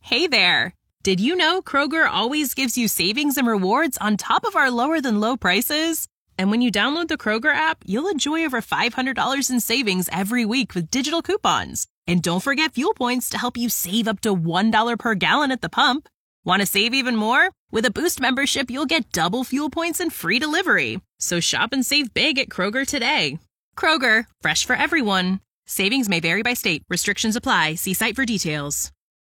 Hey there! Did you know Kroger always gives you savings and rewards on top of our lower-than-low prices? And when you download the Kroger app, you'll enjoy over $500 in savings every week with digital coupons. And don't forget fuel points to help you save up to $1 per gallon at the pump. Want to save even more? With a Boost membership, you'll get double fuel points and free delivery. So shop and save big at Kroger today. Kroger, fresh for everyone. Savings may vary by state. Restrictions apply. See site for details.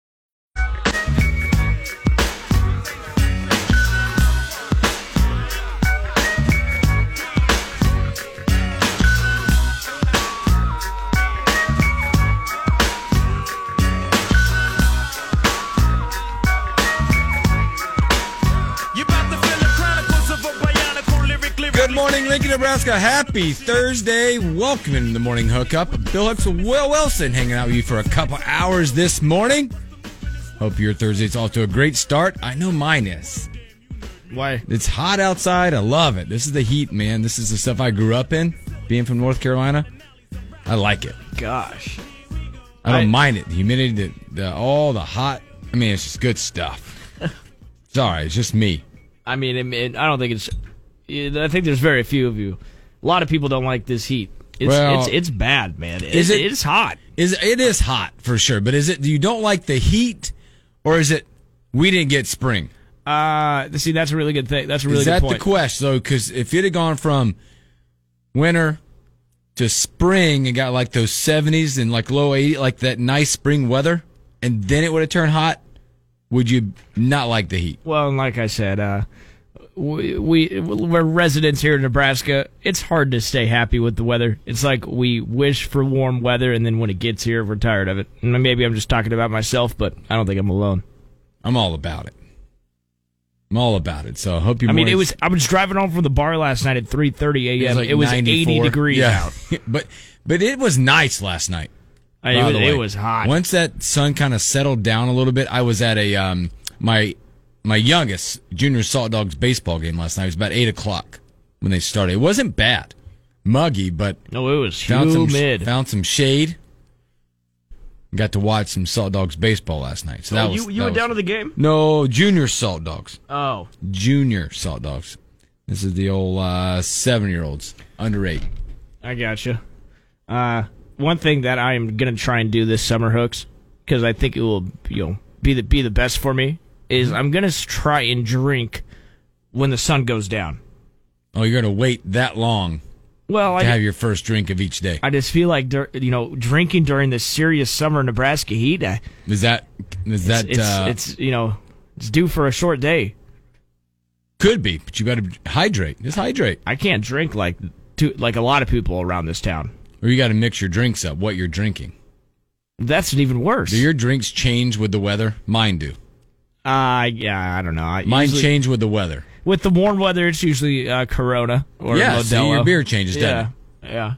Good morning, Lincoln, Nebraska. Happy Thursday. Welcome in the morning hookup. Bill Hooks and Will Wilson hanging out with you for a couple hours this morning. Hope your Thursday's off to a great start. I know mine is. Why? It's hot outside. I love it. This is the heat, man. This is the stuff I grew up in, being from North Carolina. I like it. Gosh. I don't mind it. The humidity, all the hot. I mean, it's just good stuff. Sorry, it's just me. I mean, I don't think it's... I think there's very few of you. A lot of people don't like this heat. It's bad, man. It's hot. It is hot for sure, but is it you don't like the heat, or is it we didn't get spring? See, that's a really good thing. That's a really good point. Is that the question, though? Because if it had gone from winter to spring and got like those 70s and like low 80s, like that nice spring weather, and then it would have turned hot, would you not like the heat? Well, and like I said, we're residents here in Nebraska. It's hard to stay happy with the weather. It's like we wish for warm weather, and then when it gets here, we're tired of it. And maybe I'm just talking about myself, but I don't think I'm alone. I'm all about it. So I hope you. I mean, I was driving home from the bar last night at 3:30 a.m. It was 80 degrees out. but it was nice last night. It was hot. Once that sun kind of settled down a little bit, I was at a my youngest junior Salt Dogs baseball game last night. It was about 8 o'clock when they started. It wasn't bad, muggy, but no, it was humid. Found some shade. Got to watch some Salt Dogs baseball last night. So you went down to the game? No, junior Salt Dogs. Oh, junior Salt Dogs. This is the old 7-year-olds under 8. I gotcha. One thing that I am gonna try and do this summer, Hooks, because I think it will be the best for me, is I'm going to try and drink when the sun goes down. Oh, you're going to wait that long to have your first drink of each day. I just feel like, drinking during the serious summer Nebraska heat. It's due for a short day. Could be, but you got to hydrate. Just hydrate. I can't drink like a lot of people around this town. Or you got to mix your drinks up, what you're drinking. That's even worse. Do your drinks change with the weather? Mine do. Yeah, I don't know. Mine change with the weather. With the warm weather, it's usually Corona or Modelo. So your beer changes, doesn't it? Yeah.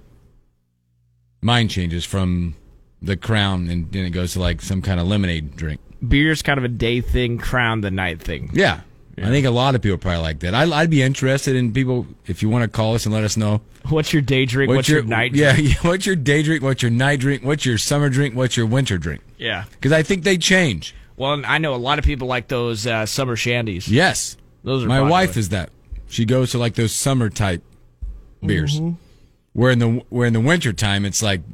Mine changes from the Crown, and then it goes to like some kind of lemonade drink. Beer's kind of a day thing, Crown the night thing. Yeah. I think a lot of people probably like that. I'd be interested in people, if you want to call us and let us know. What's your day drink? What's your night drink? Yeah, what's your day drink? What's your night drink? What's your summer drink? What's your winter drink? Yeah. Because I think they change. Well, I know a lot of people like those summer shandies. Yes. Those are My popular. wife is that. She goes to like those summer type beers. Mm-hmm. Where in the winter time it's like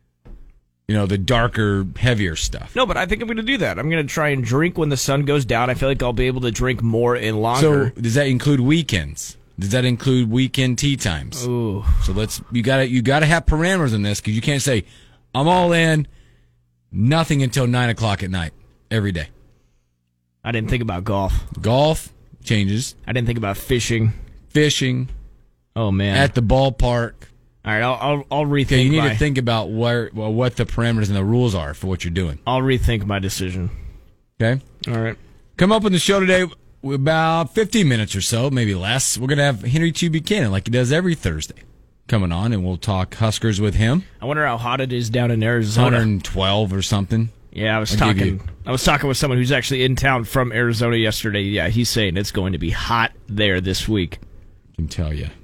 the darker, heavier stuff. No, but I think I'm going to do that. I'm going to try and drink when the sun goes down. I feel like I'll be able to drink more and longer. So, does that include weekends? Does that include weekend tea times? Ooh. So you got to have parameters in this, because you can't say I'm all in, nothing until 9 o'clock at night every day. I didn't think about golf. Golf changes. I didn't think about fishing. Oh man. At the ballpark. All right, I'll rethink. Okay, you need to think about what the parameters and the rules are for what you're doing. I'll rethink my decision. Okay. All right. Come up on the show today, about 15 minutes or so, maybe less. We're gonna have Henry T. Buchanan, like he does every Thursday, coming on, and we'll talk Huskers with him. I wonder how hot it is down in Arizona. 112 or something. Yeah, I was talking with someone who's actually in town from Arizona yesterday. Yeah, he's saying it's going to be hot there this week. I can tell you.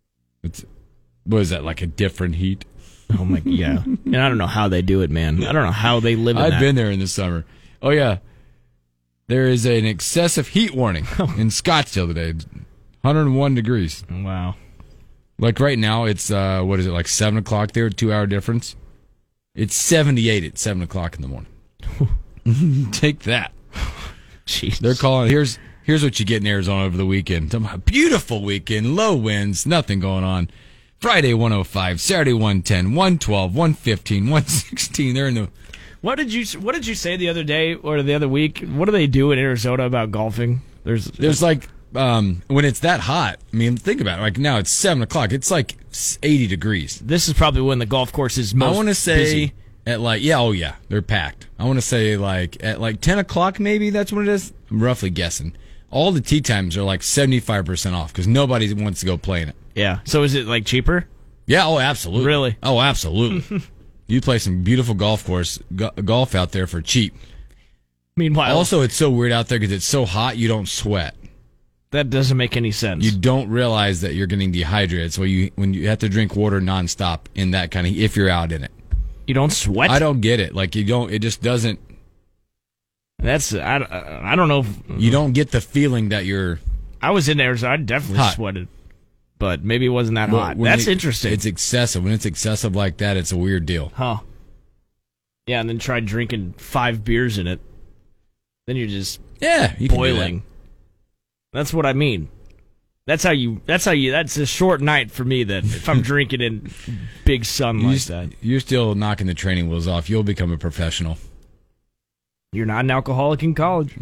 What is that, like a different heat? Oh my, yeah. And I don't know how they do it, man. I don't know how they live in that. I've been there in the summer. Oh yeah. There is an excessive heat warning in Scottsdale today. 101 degrees. Wow. Like right now, it's, what is it, like 7 o'clock there, 2-hour difference? It's 78 at 7 o'clock in the morning. Take that. Jeez. They're calling, here's what you get in Arizona over the weekend. A beautiful weekend, low winds, nothing going on. Friday 105, Saturday 110, 112, 115, 116. They're in the... What did you say the other day or the other week? What do they do in Arizona about golfing? There's like when it's that hot. I mean, think about it. Like now it's 7 o'clock. It's like 80 degrees. This is probably when the golf course is most. I want to say busy. at like they're packed. I want to say like at like 10 o'clock maybe. That's when it is. I'm roughly guessing. All the tee times are like 75% off because nobody wants to go play in it. Yeah. So is it like cheaper? Yeah. Oh, absolutely. Really? Oh, absolutely. You play some beautiful golf out there for cheap. Meanwhile, Also, it's so weird out there because it's so hot you don't sweat. that doesn't make any sense. You don't realize that you're getting dehydrated. So when you have to drink water nonstop in that kind of, if you're out in it, You don't sweat? I don't get it. Like you don't. It just doesn't. That's I don't know. If, You don't get the feeling that you're I was in there, so I definitely hot. sweated. But maybe it wasn't that hot. when That's interesting. It's excessive. When it's excessive like that, it's a weird deal. Huh. Yeah, and then try drinking 5 beers in it. Then you're just Yeah, you can do boiling. That's what I mean. That's a short night for me then, if I'm drinking in big sun that. like that. You're still knocking the training wheels off. You'll become a professional. You're not an alcoholic in college.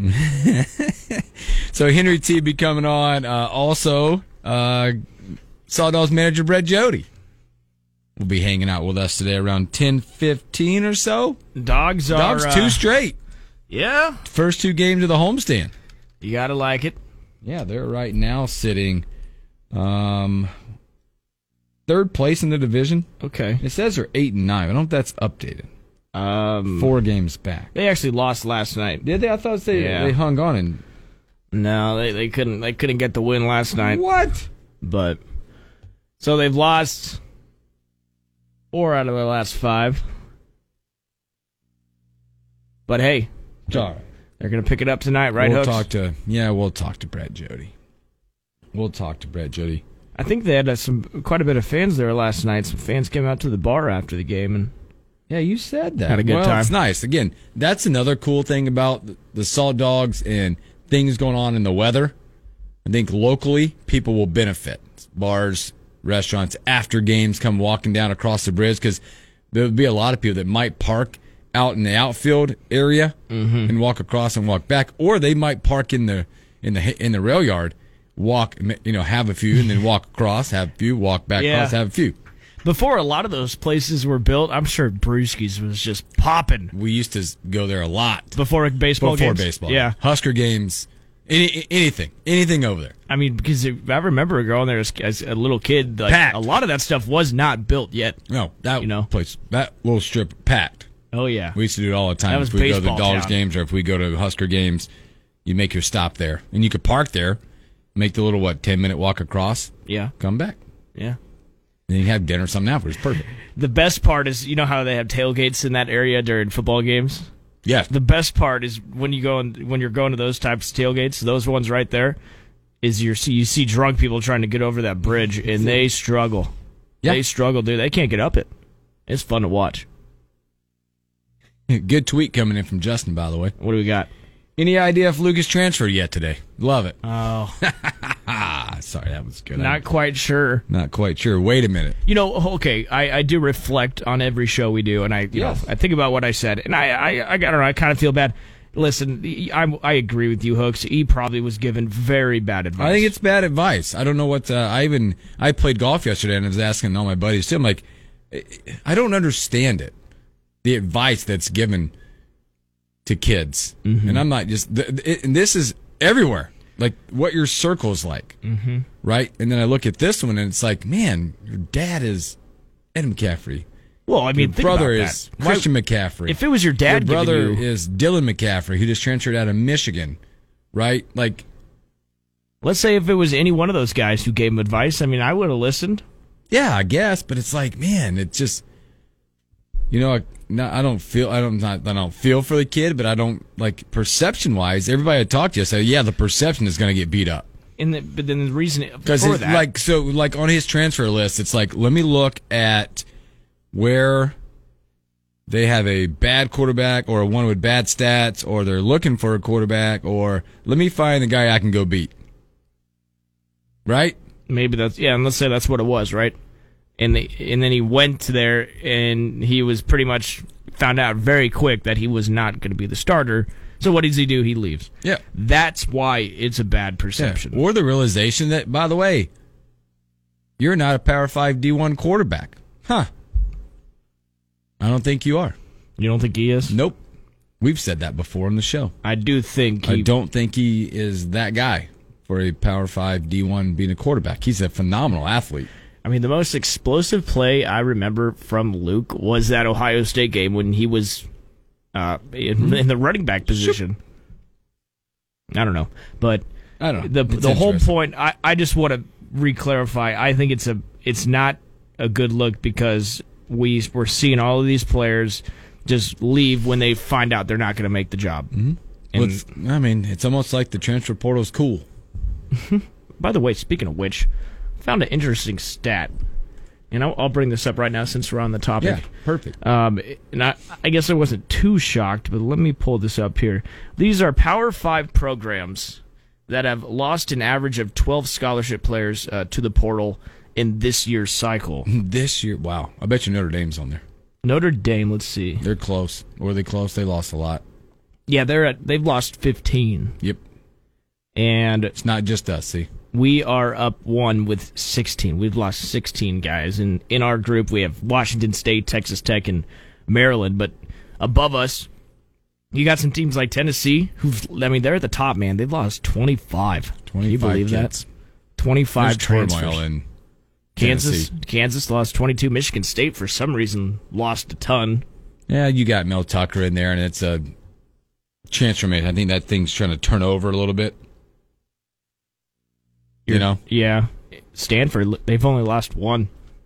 So Henry T be coming on. Also, Sawdog's manager Brett Jody will be hanging out with us today around 10:15 or so. Dogs 2 straight. Yeah. First 2 games of the homestand. You gotta like it. Yeah, they're right now sitting 3rd place in the division. Okay. It says they're 8-9. I don't know if that's updated. 4 games back. They actually lost last night. Did they? I thought they hung on and No, they couldn't get the win last night. what? But so they've lost 4 out of their last 5. But hey, It's all right. they're gonna pick it up tonight, right? We'll Hooks? we'll talk to Brett Jody. I think they had quite a bit of fans there last night. Some fans came out to the bar after the game and Yeah, you said that. Had a good time. It's nice. Again, that's another cool thing about the Salt Dogs and things going on in the weather. I think locally, people will benefit. Bars, restaurants, after games come walking down across the bridge because there'll be a lot of people that might park out in the outfield area and walk across and walk back, or they might park in the rail yard, walk, have a few, and then walk across, have a few, walk back across, have a few. before a lot of those places were built, I'm sure Brewski's was just popping We used to go there a lot before baseball before games. baseball. Yeah. Husker games, anything over there. I mean, because I remember going there as a little kid. Like, Packed. a lot of that stuff was not built yet. No, that place, that little strip packed. Oh, yeah. We used to do it all the time. That was if we go to the baseball Dogs town. games or if we go to Husker games, you make your stop there. And you could park there, make the little, 10-minute walk across, Yeah. come back. Yeah. Then you can have dinner or something afterwards. Perfect. The best part is, you know how they have tailgates in that area during football games? Yeah. The best part is when you're going to those types of tailgates, those ones right there, is you see drunk people trying to get over that bridge, and they struggle. Yeah. They struggle, dude. They can't get up it. It's fun to watch. Good tweet coming in from Justin, by the way. What do we got? Any idea if Lucas transferred yet today? Love it. Oh, Sorry, that was good. not quite sure. Not quite sure. Wait a minute. Okay, I do reflect on every show we do, and I think about what I said, and I don't know, I kind of feel bad. Listen, I agree with you, Hooks. He probably was given very bad advice. I think it's bad advice. I don't know what. I played golf yesterday and I was asking all my buddies too. I'm like, I don't understand it. The advice that's given to kids, and I'm not just. And this is everywhere. Like what your circle is like, right? And then I look at this one and it's like, man, your dad is Ed McCaffrey. Well, I mean, Your think brother about is that. Christian McCaffrey. If it was your dad, Your brother giving you, is Dylan McCaffrey, who just transferred out of Michigan, right? Like, let's say if it was any one of those guys who gave him advice, I mean, I would have listened. yeah, I guess, but it's like, man, it's just I don't feel for the kid, but I don't like perception wise. Everybody I talk to say, yeah, the perception is going to get beat up. But then the reason because for that, like on his transfer list, it's like, let me look at where they have a bad quarterback or one with bad stats, or they're looking for a quarterback, or let me find the guy I can go beat. Right? Maybe and let's say that's what it was, right? And then he went there, and he was pretty much found out very quick that he was not going to be the starter. So what does he do? He leaves. Yeah. That's why it's a bad perception. Yeah. Or the realization that, by the way, you're not a Power 5 D1 quarterback. Huh. I don't think you are. You don't think he is? Nope. We've said that before on the show. I don't think he is that guy for a Power 5 D1 being a quarterback. He's a phenomenal athlete. I mean, the most explosive play I remember from Luke was that Ohio State game when he was in the running back position. I don't know. But I don't know. The whole point, I just want to re-clarify, I think it's not a good look because we're seeing all of these players just leave when they find out they're not going to make the job. Mm-hmm. And it's almost like the transfer portal's cool. By the way, speaking of which, I found an interesting stat. And I'll bring this up right now since we're on the topic. Yeah, perfect. And I guess I wasn't too shocked, but let me pull this up here. These are Power 5 programs that have lost an average of 12 scholarship players to the portal in this year's cycle. This year, wow. I bet you Notre Dame's on there. Notre Dame, let's see. They're close. Were they close? They lost a lot. Yeah, they've lost 15. Yep. And it's not just us, see. We are up 1 with 16. We've lost 16 guys. And in our group, we have Washington State, Texas Tech, and Maryland. But above us, you got some teams like Tennessee, they're at the top, man. They've lost 25. Can you believe kids. that? 25 There's transfers. turmoil in Kansas lost 22. Michigan State, for some reason, lost a ton. Yeah, you got Mel Tucker in there, and it's a transformation. I think that thing's trying to turn over a little bit. Yeah. Stanford, they've only lost 1.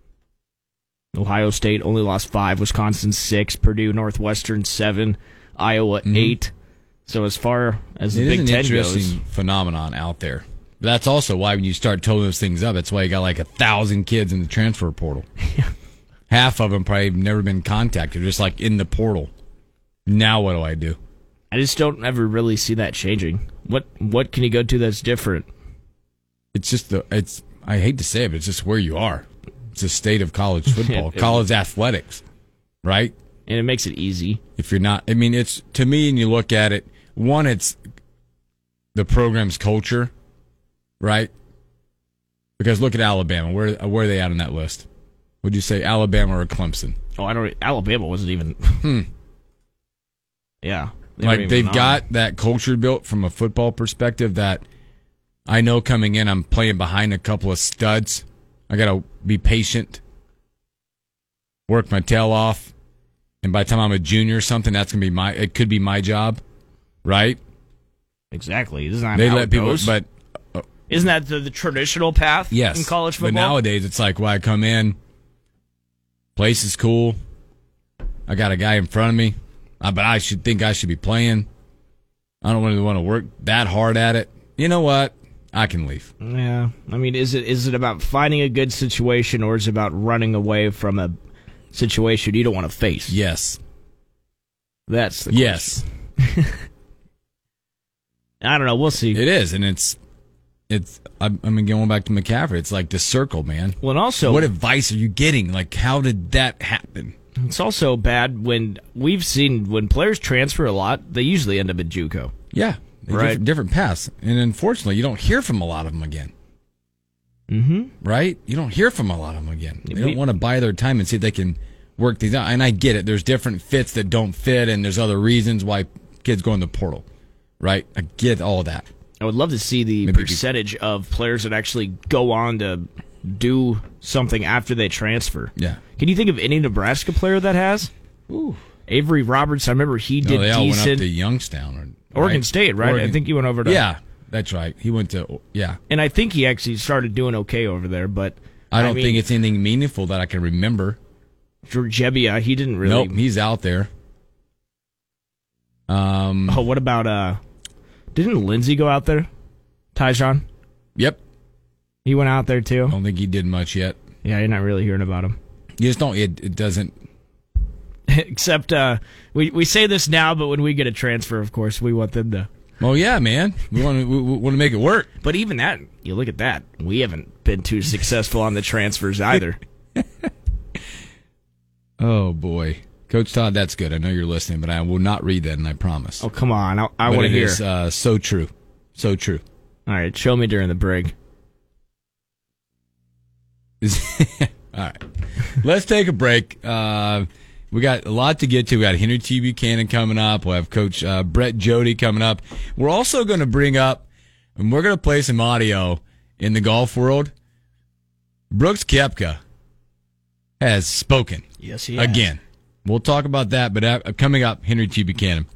Ohio State only lost 5. Wisconsin 6. Purdue, Northwestern 7. Iowa 8. So as far as the Big Ten goes, it is an interesting phenomenon out there. But that's also why when you start totaling those things up, that's why you got like 1,000 kids in the transfer portal. Half of them probably have never been contacted, just like in the portal. Now what do I do? I just don't ever really see that changing. What can you go to that's different? It's just I hate to say it, but it's just where you are. It's a state of college football, college athletics, right? And it makes it easy. If you're not, it's, to me, and you look at it, one, it's the program's culture, right? Because look at Alabama. Where are they at on that list? Would you say Alabama or Clemson? Alabama wasn't even. Yeah. They've got that culture built from a football perspective that I know coming in, I'm playing behind a couple of studs. I got to be patient, work my tail off, and by the time I'm a junior or something, that's going to be it could be my job, right? Exactly. Isn't that how it goes? But isn't that the traditional path in college football? But nowadays, it's like, I come in, place is cool, I got a guy in front of me, but I should be playing. I don't really want to work that hard at it. You know what? I can leave. Yeah. Is it about finding a good situation, or is it about running away from a situation you don't want to face? Yes. That's the question. Yes. I don't know. We'll see. It is, and it's. Going back to McCaffrey. It's like the circle, man. Well, and also, what advice are you getting? Like, how did that happen? It's also bad when we've seen when players transfer a lot, they usually end up at JUCO. Yeah. Right. Different paths. And unfortunately, you don't hear from a lot of them again. Mm-hmm. Right? You don't hear from a lot of them again. They don't want to buy their time and see if they can work these out. And I get it. There's different fits that don't fit, and there's other reasons why kids go in the portal. Right? I get all of that. I would love to see the percentage of players that actually go on to do something after they transfer. Yeah. Can you think of any Nebraska player that has? Ooh. Avery Roberts, I remember he did they all decent. went up to Youngstown. Oregon State, right? I think he went over to... Yeah, that's right. He went to... Yeah. And I think he actually started doing okay over there, but... I don't think it's anything meaningful that I can remember. Georgebia, he didn't really. Nope, he's out there. What about didn't Lindsey go out there? Tyjon? Yep. He went out there too. I don't think he did much yet. Yeah, you're not really hearing about him. You just don't. It doesn't. Except we say this now, but when we get a transfer, of course, we want them to. Oh yeah, man. We want to make it work. But even that, you look at that. We haven't been too successful on the transfers either. Oh boy, Coach Todd, that's good. I know you're listening, but I will not read that, and I promise. Oh come on, I want to hear. It is so true, so true. All right, show me during the break. All right, let's take a break. We got a lot to get to. We got Henry T. Buchanan coming up. We'll have Coach Brett Jody coming up. We're also going to bring up, and we're going to play some audio in the golf world. Brooks Koepka has spoken. Yes, he has. Again. We'll talk about that, but coming up, Henry T. Buchanan.